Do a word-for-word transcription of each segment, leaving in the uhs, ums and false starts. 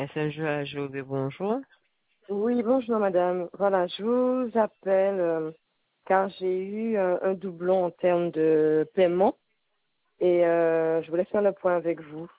Saint-Jean, bonjour. Oui, bonjour madame. Voilà, je vous appelle euh, car j'ai eu un, un doublon en termes de paiement et euh, je voulais faire le point avec vous.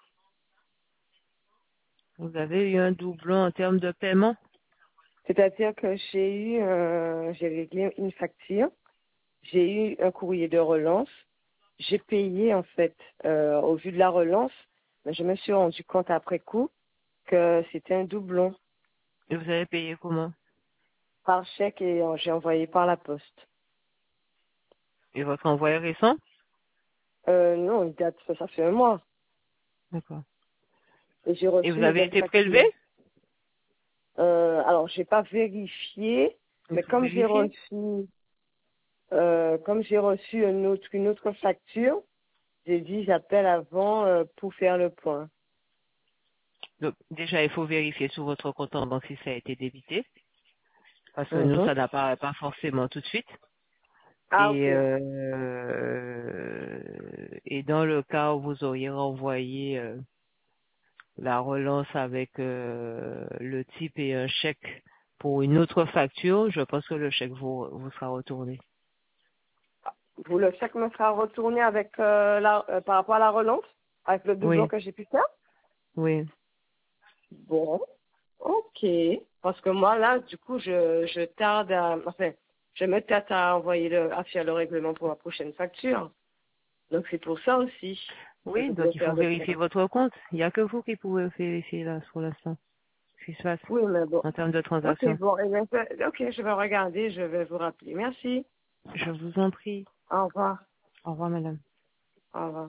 Vous avez eu un doublon en termes de paiement? C'est-à-dire que j'ai eu, euh, j'ai réglé une facture, j'ai eu un courrier de relance, j'ai payé en fait euh, au vu de la relance, mais je me suis rendu compte après coup que c'était un doublon Et vous avez payé comment? par chèque et euh, j'ai envoyé par la poste. Et votre envoi est récent? Euh, non, il date, ça, ça fait un mois D'accord. et j'ai Et reçu vous une avez nouvelle été facture. prélevé? Euh, alors, j'ai pas vérifié, Il mais faut comme j'ai vérifier. reçu, euh, comme j'ai reçu une autre, une autre facture, j'ai dit j'appelle avant euh, pour faire le point. Donc, déjà, il faut vérifier sur votre compte en banque si ça a été débité. Parce que nous, Mhm. ça n'apparaît pas forcément tout de suite. Ah, ok. Et, euh, et dans le cas où vous auriez renvoyé euh, la relance avec euh, le type et un chèque pour une autre facture, je pense que le chèque vous, vous sera retourné. Vous, le chèque me sera retourné avec euh, la, euh, par rapport à la relance, avec le doublon Oui, que j'ai pu faire. oui. Bon, ok. Parce que moi, là, du coup, je, je tarde à, enfin, je me tâte à envoyer le, à faire le règlement pour la prochaine facture. Donc, c'est pour ça aussi que je Oui, voulais donc il faut faire le vérifier point. votre compte. Il n'y a que vous qui pouvez vérifier là pour l'instant ce qui se passe Oui, mais bon. en termes de Ok, transactions. bon, eh bien, je- ok, je vais regarder, je vais vous rappeler. Merci. Je vous en prie. Au revoir. Au revoir, madame. Au revoir.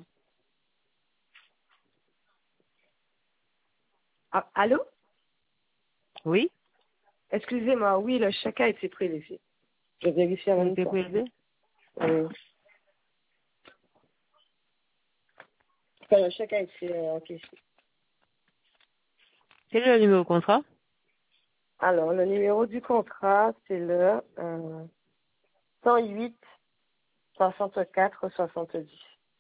Ah, allô? Oui, Excusez-moi, oui, le chèque a été prélevé. Je vérifie en vous même été temps. prélevé. Oui. Enfin, le chèque a été euh, encaissé. Quel est le numéro de contrat? Alors, le numéro du contrat, c'est le euh, cent huit soixante-quatre soixante-dix.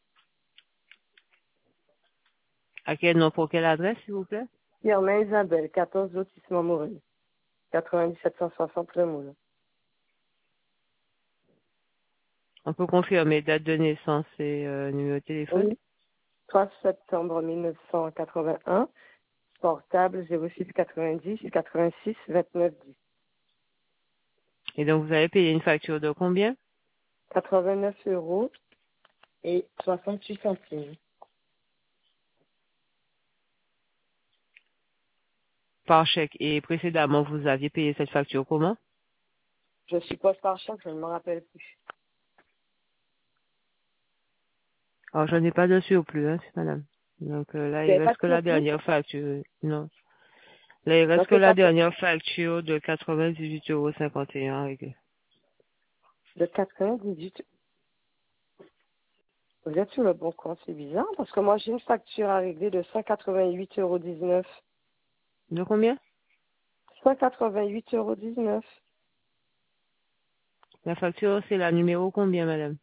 À quel nom, pour quelle adresse, s'il vous plaît? Firmin Isabelle, quatorze lotissement Morel, quatre-vingt-dix-sept cent soixante Le Moule. On peut confirmer date de naissance et euh, numéro de téléphone. Oui, trois septembre mille neuf cent quatre-vingt-un. Portable zéro six quatre-vingt-dix quatre-vingt-six vingt-neuf dix. Et donc, vous avez payé une facture de combien? quatre-vingt-neuf euros et soixante-huit centimes. Par chèque. Et précédemment, vous aviez payé cette facture comment? Je suppose par chèque, je ne me rappelle plus. Alors, je n'ai pas de surplus, hein, madame. Donc euh, là, Vous il n'avez pas reste de que la surplus? dernière facture. Non. Là, il reste Donc que c'est la quatre- dernière facture de quatre-vingt-dix-huit euros cinquante et un à régler. de quatre-vingt-dix-huit. Vous êtes sur le bon compte, c'est bizarre, parce que moi j'ai une facture à régler de cent quatre-vingt-huit euros dix-neuf. De combien? cent quatre-vingt-huit euros dix-neuf. La facture, c'est la numéro combien, madame?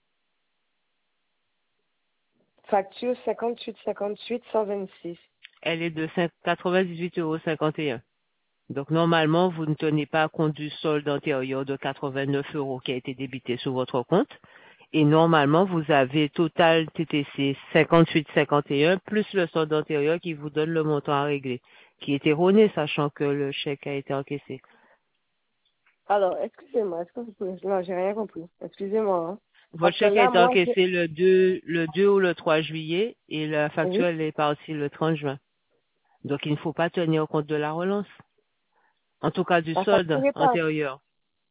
Facture cinquante-huit cinquante-huit cent vingt-six. Elle est de quatre-vingt-dix-huit euros cinquante et un. Donc, normalement, vous ne tenez pas compte du solde antérieur de quatre-vingt-neuf euros qui a été débité sur votre compte. Et normalement, vous avez total T T C cinquante-huit cinquante et un plus le solde antérieur qui vous donne le montant à régler, qui est erroné, sachant que le chèque a été encaissé. Alors, excusez-moi, est-ce que vous pouvez... Non, j'ai rien compris. Excusez-moi, hein. Votre Parce que chèque a là, été moi, j'ai... encaissé le deux, le deux ou le trois juillet et la facture, Oui. elle est partie le trente juin. Donc, il ne faut pas tenir compte de la relance. En tout cas, du La solde facture est pas... antérieur.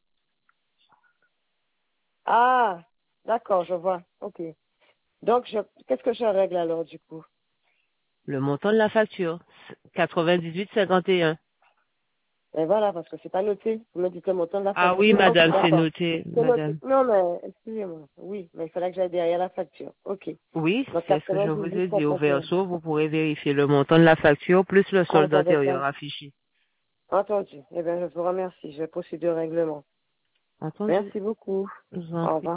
Ah, d'accord, je vois. Ok. Donc, je... qu'est-ce que je règle alors, du coup? Le montant de la facture, quatre-vingt-dix-huit cinquante et un. Et voilà, parce que c'est pas noté. Vous me dites le montant de la Ah oui, facture. Ok, madame, c'est d'accord. noté, C'est noté. madame. Non, mais, excusez-moi. Oui, mais il fallait que j'aille derrière la facture. Ok. Oui, Donc, c'est ce que je vous quatre-vingt-dix-huit ai dit. Au cinquante et un. verso, vous pourrez vérifier le montant de la facture plus le Ah, solde j'avais pas antérieur affiché. entendu. Eh bien, je vous remercie. Je vais procéder au règlement. Entendu? Merci beaucoup. Je vous en Au prie. revoir.